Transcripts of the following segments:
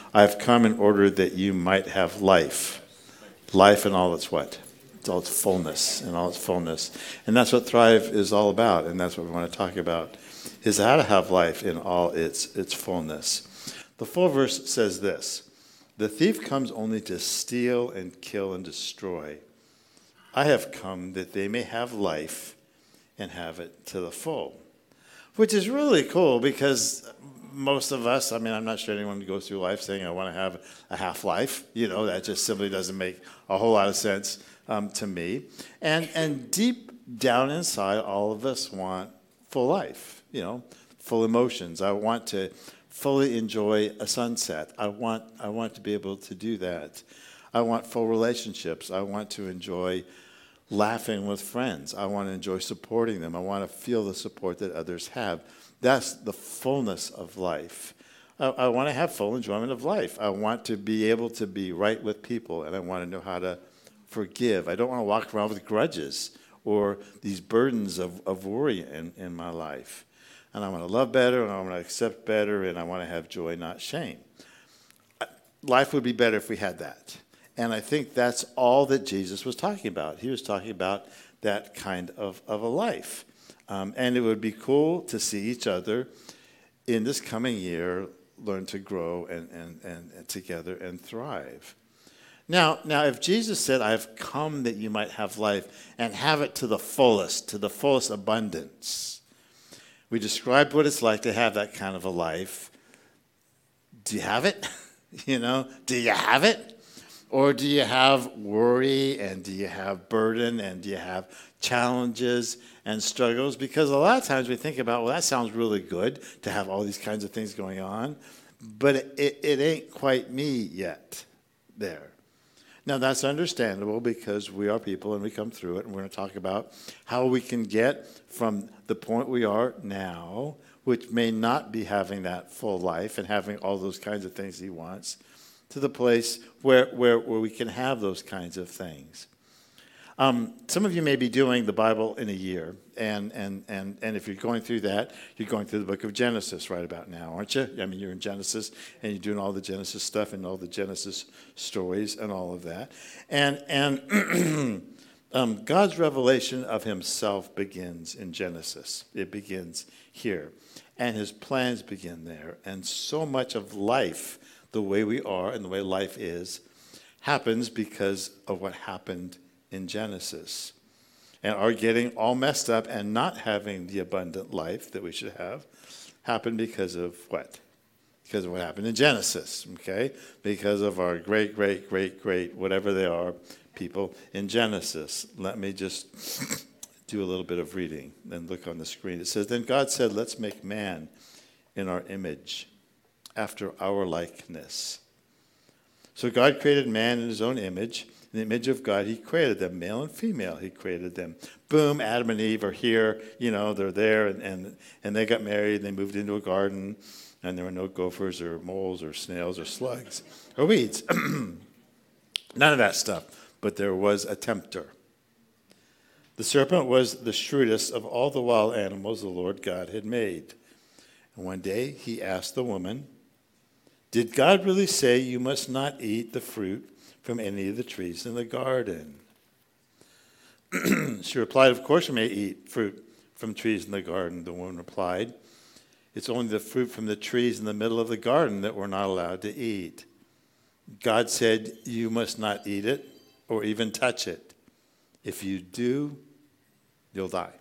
I've come in order that you might have life. Life in all its what? It's all its fullness, in all its fullness. And that's what Thrive is all about, and that's what we want to talk about, is how to have life in all its fullness. The full verse says this: the thief comes only to steal and kill and destroy. I have come that they may have life and have it to the full. Which is really cool, because most of us, I'm not sure anyone goes through life saying, I want to have a half-life. That just simply doesn't make a whole lot of sense to me. And deep down inside, all of us want full life, full emotions. I want to fully enjoy a sunset. I want to be able to do that. I want full relationships. I want to enjoy laughing with friends. I want to enjoy supporting them. I want to feel the support that others have. That's the fullness of life. I want to have full enjoyment of life. I want to be able to be right with people, and I want to know how to forgive. I don't want to walk around with grudges or these burdens of worry in my life. And I want to love better, and I want to accept better, and I want to have joy, not shame. Life would be better if we had that. And I think that's all that Jesus was talking about. He was talking about that kind of a life. And it would be cool to see each other in this coming year learn to grow and together and thrive. Now, if Jesus said, I've come that you might have life and have it to the fullest abundance. We described what it's like to have that kind of a life. Do you have it? Do you have it? Or do you have worry, and do you have burden, and do you have challenges and struggles? Because a lot of times we think about, well, that sounds really good to have all these kinds of things going on, but it ain't quite me yet there. Now, that's understandable, because we are people and we come through it, and we're going to talk about how we can get from the point we are now, which may not be having that full life and having all those kinds of things he wants, to the place where we can have those kinds of things. Some of you may be doing the Bible in a year, and if you're going through that, you're going through the book of Genesis right about now, aren't you? You're in Genesis, and you're doing all the Genesis stuff and all the Genesis stories and all of that. And God's revelation of himself begins in Genesis. It begins here. And his plans begin there. And so much of life, the way we are and the way life is, happens because of what happened in Genesis. And our getting all messed up and not having the abundant life that we should have happened because of what? Because of what happened in Genesis, okay? Because of our great, whatever they are, people in Genesis. Let me just do a little bit of reading and look on the screen. It says, then God said, let's make man in our image, after our likeness. So God created man in his own image. In the image of God, he created them, male and female, he created them. Boom, Adam and Eve are here, they're there, and they got married, and they moved into a garden, and there were no gophers or moles or snails or slugs or weeds. None of that stuff, but there was a tempter. The serpent was the shrewdest of all the wild animals the Lord God had made. And one day he asked the woman, did God really say you must not eat the fruit from any of the trees in the garden? She replied, of course you may eat fruit from trees in the garden. The woman replied, it's only the fruit from the trees in the middle of the garden that we're not allowed to eat. God said you must not eat it or even touch it. If you do, you'll die.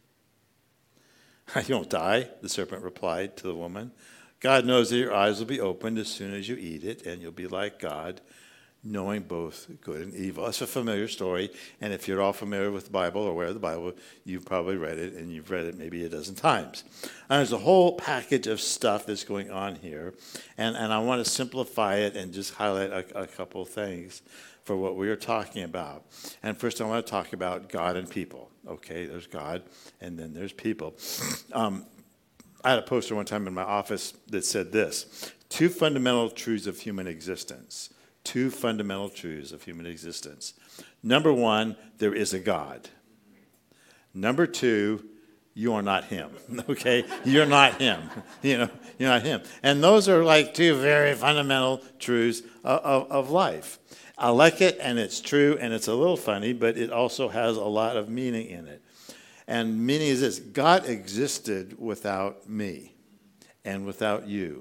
You won't die, the serpent replied to the woman. God knows that your eyes will be opened as soon as you eat it, and you'll be like God, knowing both good and evil. It's a familiar story, and if you're all familiar with the Bible or aware of the Bible, you've probably read it, and you've read it maybe a dozen times. And there's a whole package of stuff that's going on here, and I want to simplify it and just highlight a couple of things for what we are talking about. And first I want to talk about God and people. Okay, there's God, and then there's people. I had a poster one time in my office that said this: 2 fundamental truths of human existence. 2 fundamental truths of human existence. Number 1, there is a God. Number 2, you are not him. Okay? You're not him. You're not him. And those are like two very fundamental truths of life. I like it, and it's true, and it's a little funny, but it also has a lot of meaning in it. And meaning is this: God existed without me and without you.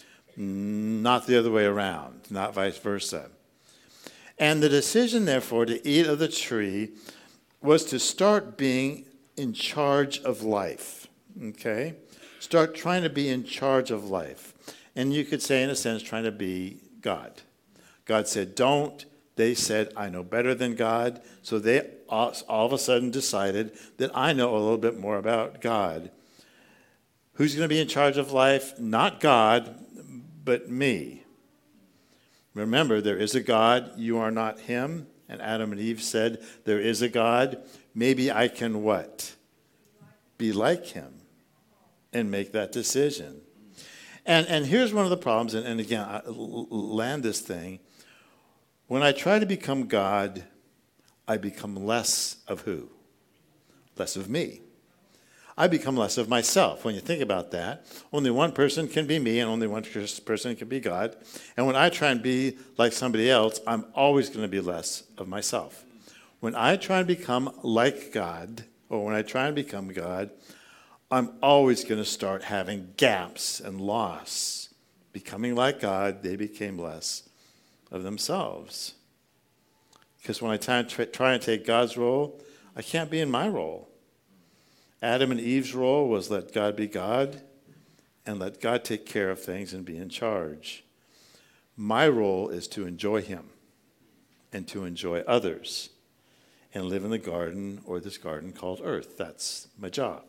Not the other way around, not vice versa. And the decision, therefore, to eat of the tree was to start being in charge of life, okay? Start trying to be in charge of life. And you could say, in a sense, trying to be God. God said, don't. They said, I know better than God. So they all of a sudden decided that I know a little bit more about God. Who's going to be in charge of life? Not God, but me. Remember, there is a God. You are not him. And Adam and Eve said, there is a God. Maybe I can what? Be like him and make that decision. And here's one of the problems, and again, I land this thing. When I try to become God, I become less of who? Less of me. I become less of myself. When you think about that, only one person can be me and only one person can be God. And when I try and be like somebody else, I'm always going to be less of myself. When I try and become like God, or when I try and become God, I'm always going to start having gaps and loss. Becoming like God, they became less of themselves. Because when I try and take God's role, I can't be in my role. Adam and Eve's role was let God be God and let God take care of things and be in charge. My role is to enjoy him and to enjoy others and live in the garden, or this garden called earth. That's my job.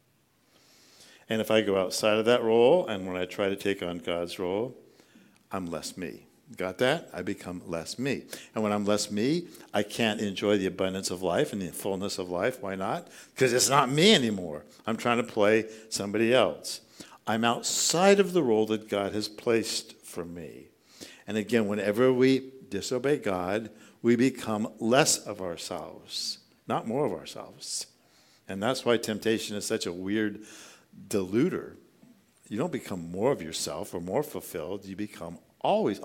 And if I go outside of that role and when I try to take on God's role, I'm less me. Got that? I become less me. And when I'm less me, I can't enjoy the abundance of life and the fullness of life. Why not? Because it's not me anymore. I'm trying to play somebody else. I'm outside of the role that God has placed for me. And again, whenever we disobey God, we become less of ourselves, not more of ourselves. And that's why temptation is such a weird deluder. You don't become more of yourself or more fulfilled. You become always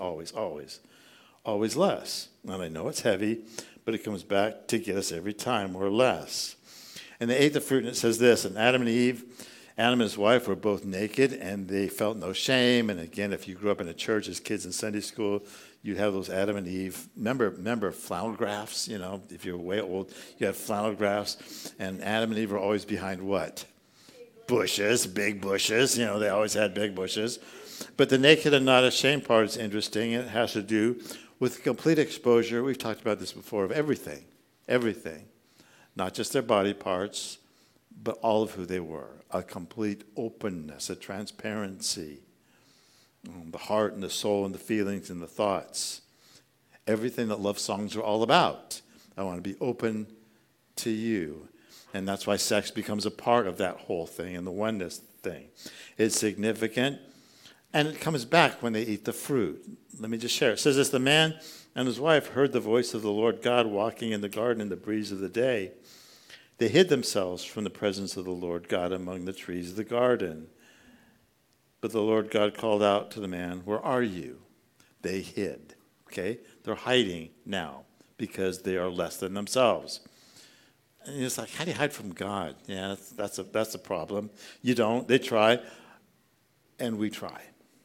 less. And I know it's heavy, but it comes back to get us every time we're less. And they ate the fruit, and it says this, and Adam and his wife were both naked, and they felt no shame. And again, if you grew up in a church as kids in Sunday school, you'd have those Adam and Eve. Remember flannel graphs? If you're way old, you had flannel graphs, and Adam and Eve were always behind what? Bushes, big bushes. They always had big bushes. But the naked and not ashamed part is interesting. It has to do with complete exposure. We've talked about this before, of everything. Not just their body parts, but all of who they were. A complete openness, a transparency. The heart and the soul and the feelings and the thoughts. Everything that love songs are all about. I want to be open to you. And that's why sex becomes a part of that whole thing and the oneness thing. It's significant. And it comes back when they eat the fruit. Let me just share. It says this, the man and his wife heard the voice of the Lord God walking in the garden in the breeze of the day. They hid themselves from the presence of the Lord God among the trees of the garden. But the Lord God called out to the man, where are you? They hid. Okay? They're hiding now because they are less than themselves. And it's like, how do you hide from God? Yeah, that's a problem. You don't. They try, and we try.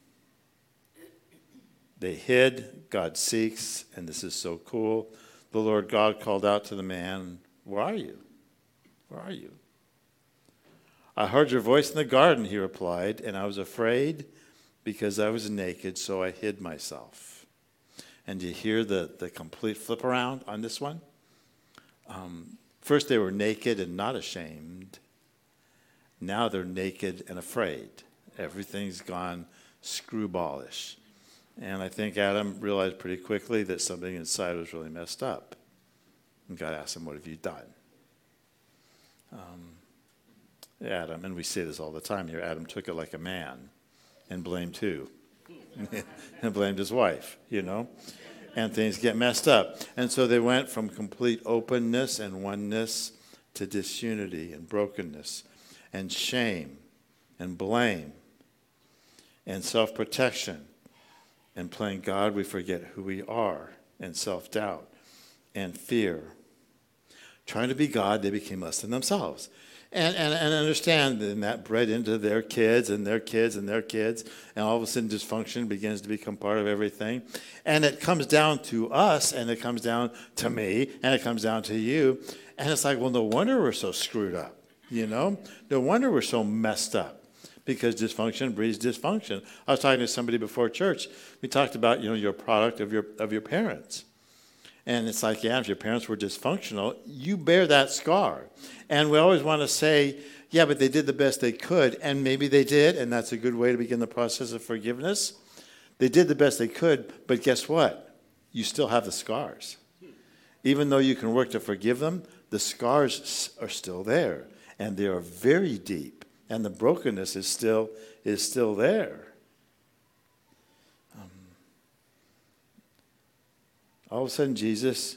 They hid, God seeks, and this is so cool. The Lord God called out to the man, where are you? Where are you? I heard your voice in the garden, he replied, and I was afraid because I was naked, so I hid myself. And you hear the complete flip around on this one? First they were naked and not ashamed. Now they're naked and afraid. Everything's gone screwballish. And I think Adam realized pretty quickly that something inside was really messed up. And God asked him, what have you done? Adam, and we say this all the time here, Adam took it like a man and blamed who? And blamed his wife, And things get messed up. And so they went from complete openness and oneness to disunity and brokenness. and shame and blame and self-protection. And playing God, we forget who we are, and self-doubt and fear. Trying to be God, they became less than themselves. And understand, and that bred into their kids and their kids and their kids, and all of a sudden dysfunction begins to become part of everything. And it comes down to us, and it comes down to me, and it comes down to you. And it's like, well, no wonder we're so screwed up, you know? No wonder we're so messed up, because dysfunction breeds dysfunction. I was talking to somebody before church. We talked about, you're a product of your parents. And it's like, yeah, if your parents were dysfunctional, you bear that scar. And we always want to say, yeah, but they did the best they could. And maybe they did, and that's a good way to begin the process of forgiveness. They did the best they could, but guess what? You still have the scars. Even though you can work to forgive them, the scars are still there. And they are very deep. And the brokenness is still there. All of a sudden, Jesus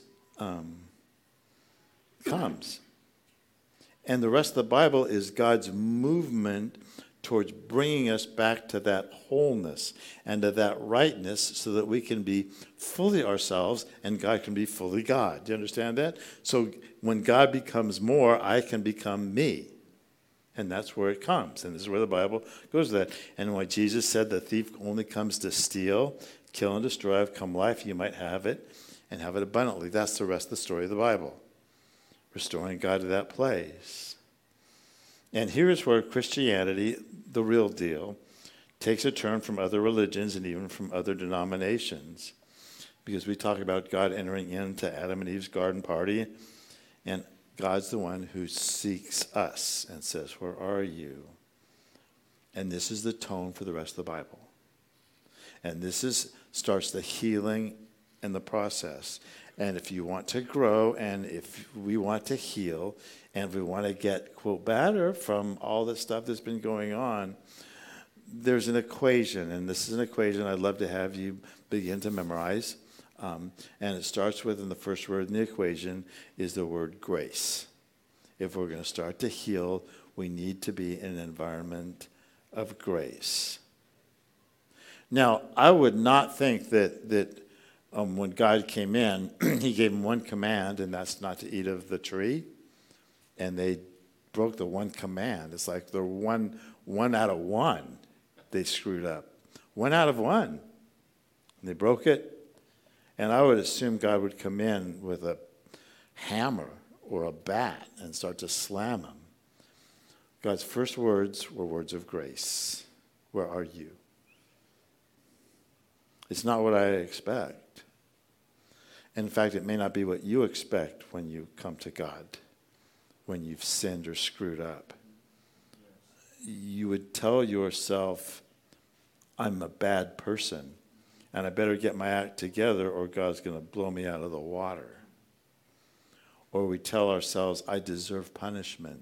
comes. And the rest of the Bible is God's movement towards bringing us back to that wholeness and to that rightness so that we can be fully ourselves and God can be fully God. Do you understand that? So when God becomes more, I can become me. And that's where it comes. And this is where the Bible goes to that. And when Jesus said the thief only comes to steal, kill, and destroy, I've come life, you might have it, and have it abundantly. That's the rest of the story of the Bible. Restoring God to that place. And here's where Christianity, the real deal, takes a turn from other religions and even from other denominations. Because we talk about God entering into Adam and Eve's garden party, and God's the one who seeks us and says, where are you? And this is the tone for the rest of the Bible. And this starts the healing and the process. And if you want to grow, and if we want to heal, and if we want to get, quote, better from all the stuff that's been going on, there's an equation. And this is an equation I'd love to have you begin to memorize. And it starts with, and the first word in the equation is the word grace. If we're going to start to heal, we need to be in an environment of grace. Now, I would not think that when God came in, he gave them one command, and that's not to eat of the tree. And they broke the one command. It's like they're one out of one. They screwed up. 1 out of 1. And they broke it. And I would assume God would come in with a hammer or a bat and start to slam them. God's first words were words of grace. Where are you? It's not what I expect. In fact, it may not be what you expect when you come to God, when you've sinned or screwed up. You would tell yourself, I'm a bad person, and I better get my act together or God's going to blow me out of the water. Or we tell ourselves, I deserve punishment.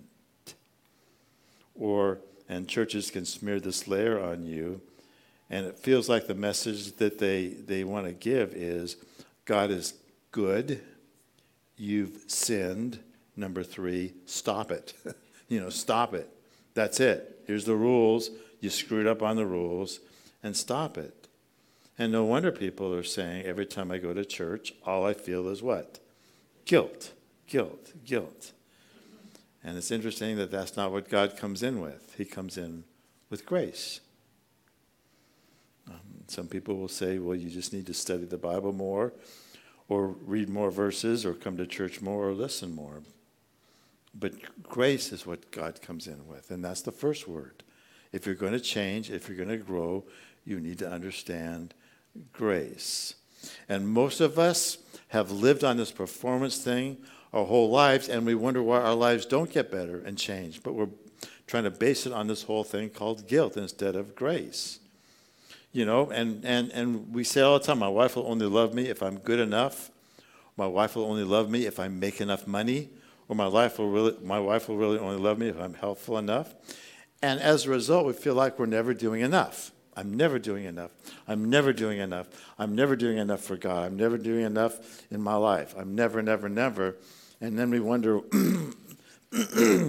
And churches can smear this layer on you, and it feels like the message that they want to give is, God is good, you've sinned. Number 3, stop it. Stop it. That's it. Here's the rules. You screwed up on the rules, and stop it. And no wonder people are saying, every time I go to church, all I feel is what? Guilt, guilt, guilt. And it's interesting that that's not what God comes in with. He comes in with grace. Some people will say, well, you just need to study the Bible more, or read more verses, or come to church more, or listen more. But grace is what God comes in with, and that's the first word. If you're going to change, if you're going to grow, you need to understand grace. And most of us have lived on this performance thing our whole lives, and we wonder why our lives don't get better and change. But we're trying to base it on this whole thing called guilt instead of grace. And we say all the time, my wife will only love me if I'm good enough. My wife will only love me if I make enough money. Or my wife will really only love me if I'm helpful enough. And as a result, we feel like we're never doing enough. I'm never doing enough. I'm never doing enough. I'm never doing enough for God. I'm never doing enough in my life. I'm never, never, never. And then we wonder,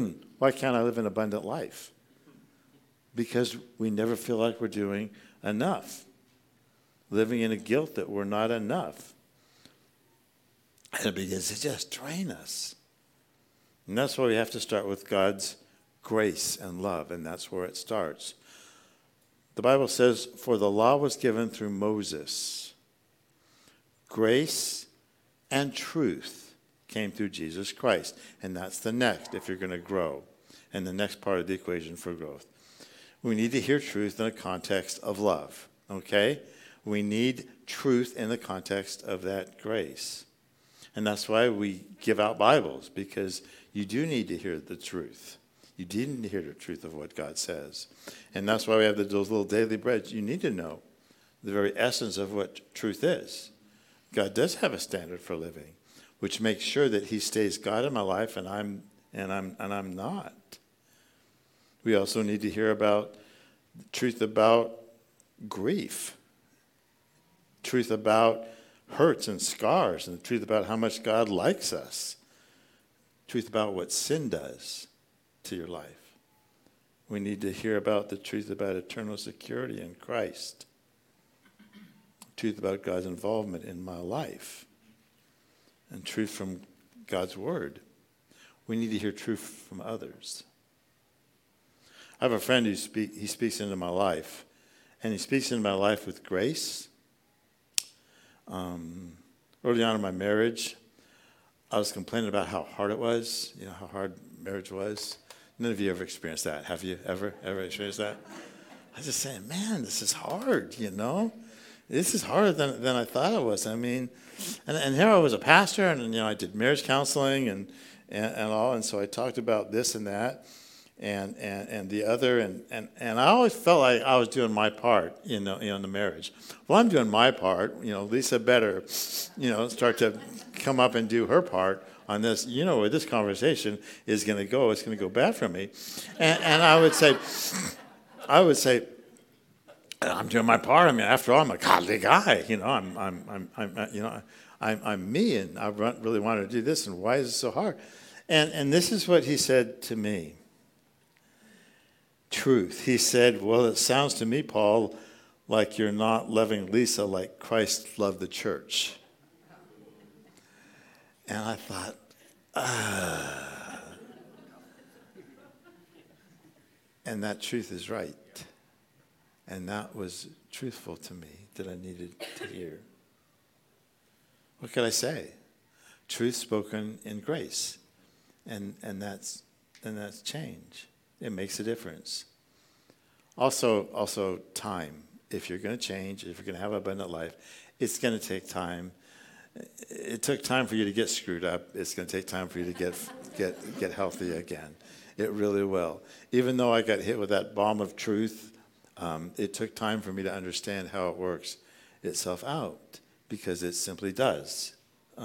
Why can't I live an abundant life? Because we never feel like we're doing enough. Living in a guilt that we're not enough. And it begins to just drain us. And that's why we have to start with God's grace and love, and that's where it starts. The Bible says, for the law was given through Moses. Grace and truth came through Jesus Christ. And that's the next, if you're going to grow, and the next part of the equation for growth. We need to hear truth in a context of love, okay? We need truth in the context of that grace. And that's why we give out Bibles, because you do need to hear the truth. You do need to hear the truth of what God says. And that's why we have those little daily breads. You need to know the very essence of what truth is. God does have a standard for living, which makes sure that he stays God in my life and I'm not. We also need to hear about truth about grief, truth about hurts and scars, and the truth about how much God likes us, truth about what sin does to your life. We need to hear about the truth about eternal security in Christ, truth about God's involvement in my life, and truth from God's word. We need to hear truth from others. I have a friend who speaks into my life, and he speaks into my life with grace. Early on in my marriage, I was complaining about how hard it was, how hard marriage was. None of you ever experienced that. Have you ever experienced that? I was just saying, man, this is hard, This is harder than I thought it was. I mean, and here I was a pastor, and I did marriage counseling and all, and so I talked about this and that and the other, and I always felt like I was doing my part, in the marriage. Well, I'm doing my part. Lisa better, start to come up and do her part on this. Where this conversation is going to go. It's going to go bad for me, and I would say, I'm doing my part. I mean, after all, I'm a godly guy. I'm me, and I really wanted to do this. And why is it so hard? And this is what he said to me. Truth. He said, well, it sounds to me, Paul, like you're not loving Lisa like Christ loved the church. And I thought, And that truth is right. And that was truthful to me, that I needed to hear. What could I say? Truth spoken in grace. And that's change. It makes a difference. Also time. If you're going to change, if you're going to have an abundant life, it's going to take time. It took time for you to get screwed up. It's going to take time for you to get healthy again. It really will. Even though I got hit with that bomb of truth, it took time for me to understand how it works itself out, because it simply does.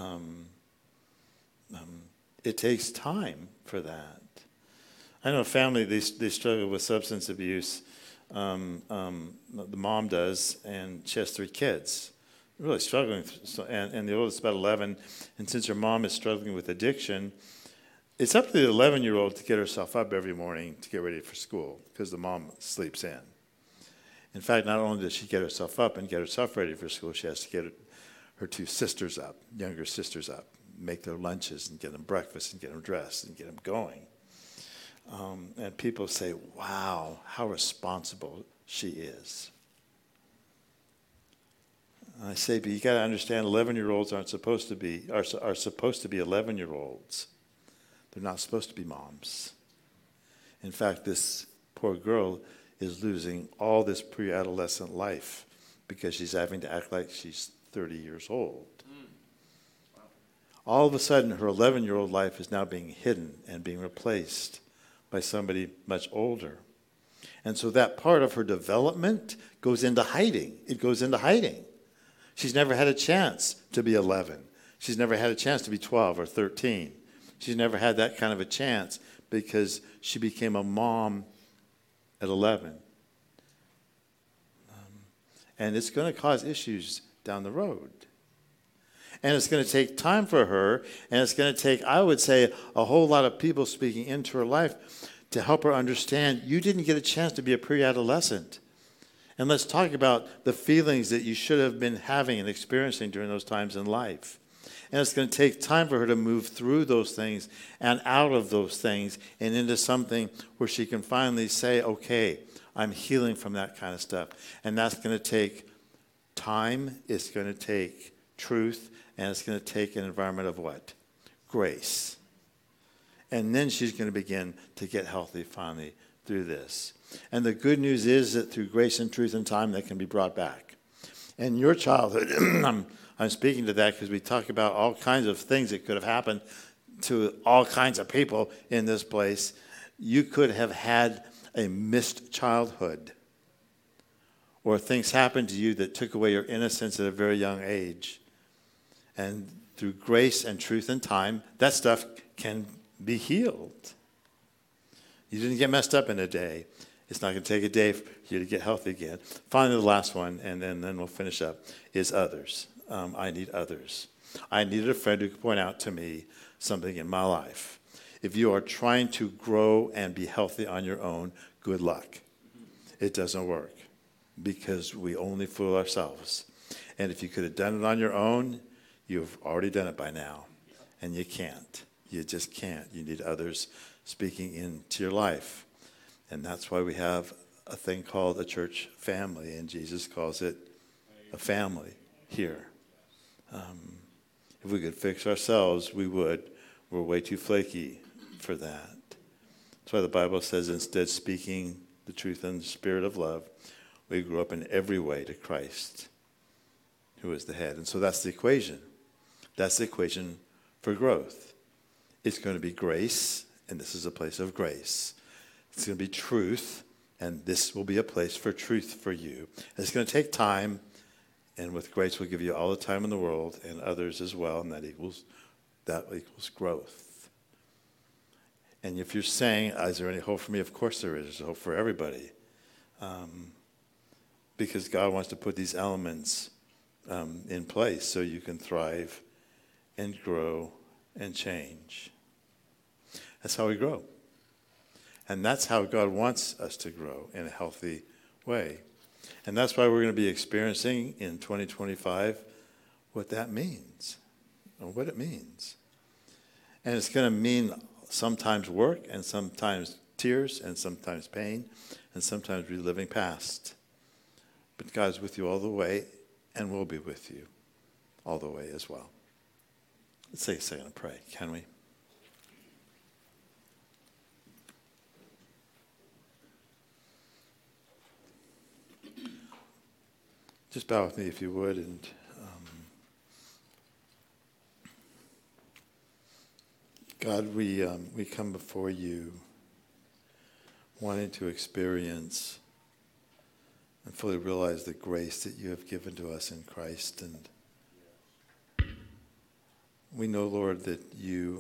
It takes time for that. I know a family, they struggle with substance abuse. The mom does, and she has 3 kids. Really struggling, and the oldest is about 11. And since her mom is struggling with addiction, it's up to the 11-year-old to get herself up every morning to get ready for school, because the mom sleeps in. In fact, not only does she get herself up and get herself ready for school, she has to get her 2 sisters up, younger sisters up, make their lunches and get them breakfast and get them dressed and get them going. And people say, wow, how responsible she is. And I say, but you got to understand, 11-year-olds are supposed to be 11-year-olds. They're not supposed to be moms. In fact, this poor girl is losing all this pre-adolescent life because she's having to act like she's 30 years old. Wow. All of a sudden, her 11-year-old life is now being hidden and being replaced by somebody much older. And so that part of her development goes into hiding. It goes into hiding. She's never had a chance to be 11. She's never had a chance to be 12 or 13. She's never had that kind of a chance because she became a mom at 11. And it's going to cause issues down the road. And it's going to take time for her, and it's going to take, I would say, a whole lot of people speaking into her life to help her understand you didn't get a chance to be a pre-adolescent. And let's talk about the feelings that you should have been having and experiencing during those times in life. And it's going to take time for her to move through those things and out of those things and into something where she can finally say, okay, I'm healing from that kind of stuff. And that's going to take time. It's going to take truth. And it's going to take an environment of what? Grace. And then she's going to begin to get healthy finally through this. And the good news is that through grace and truth and time, that can be brought back. And your childhood, I'm speaking to that because we talk about all kinds of things that could have happened to all kinds of people in this place. You could have had a missed childhood, or things happened to you that took away your innocence at a very young age. And through grace and truth and time, that stuff can be healed. You didn't get messed up in a day. It's not going to take a day for you to get healthy again. Finally, the last one, and then we'll finish up, is others. I need others. I needed a friend who could point out to me something in my life. If you are trying to grow and be healthy on your own, good luck. It doesn't work because we only fool ourselves. And if you could have done it on your own, you've already done it by now. And you can't. You just can't. You need others speaking into your life. And that's why we have a thing called a church family, and Jesus calls it a family here. If we could fix ourselves, we would. We're way too flaky for that. That's why the Bible says, instead speaking the truth in the spirit of love, we grow up in every way to Christ, who is the head. And so that's the equation. That's the equation for growth. It's going to be grace, and this is a place of grace. It's going to be truth, and this will be a place for truth for you. And it's going to take time, and with grace we'll give you all the time in the world and others as well, and that equals growth. And if you're saying, is there any hope for me? Of course there is. There's hope for everybody. Because God wants to put these elements in place so you can thrive and grow and change. That's how we grow. And that's how God wants us to grow in a healthy way. And that's why we're going to be experiencing in 2025 what that means, or what it means. And it's going to mean sometimes work, and sometimes tears, and sometimes pain, and sometimes reliving past. But God's with you all the way, and will be with you all the way as well. Let's take a second and pray, can we? Just bow with me if you would, and God, we come before you wanting to experience and fully realize the grace that you have given to us in Christ. And we know, Lord, that you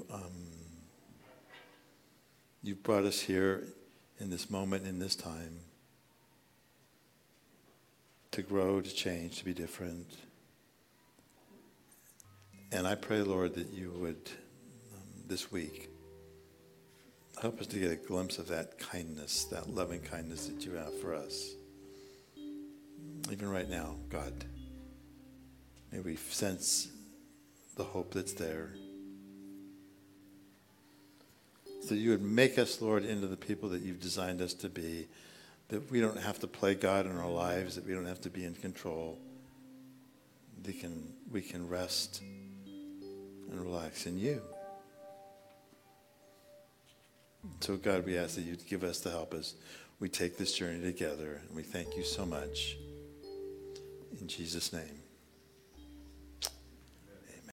brought us here in this moment, in this time, to grow, to change, to be different. And I pray, Lord, that you would, this week, help us to get a glimpse of that kindness, that loving kindness that you have for us. Even right now, God, may we sense the hope that's there. So you would make us, Lord, into the people that you've designed us to be, that we don't have to play God in our lives, that we don't have to be in control. We can rest and relax in you. So God, we ask that you'd give us the help as we take this journey together, and we thank you so much. In Jesus' name.